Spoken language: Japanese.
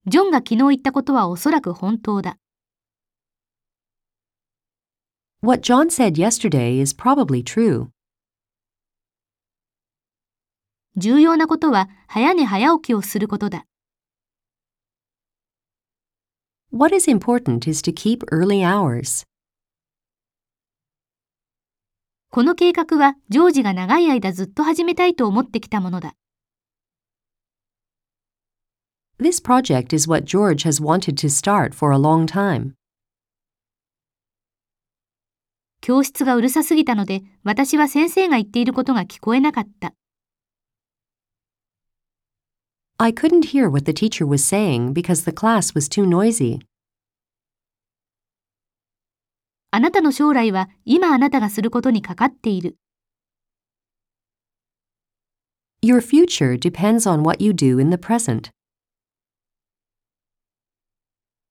ジョンが昨日言ったことはおそらく本当だ。 What John said yesterday is probably true. 重要なことは早寝早起きをすることだ。 What is important is to keep early hours. この計画はジョージが長い間ずっと始めたいと思ってきたものだ。 This project is what George has wanted to start for a long time. 教室がうるさすぎたので、私は先生が言っていることが聞こえなかった。 I couldn't hear what the teacher was saying because the class was too noisy. あなたの将来は今あなたがすることにかかっている。 Your future depends on what you do in the present.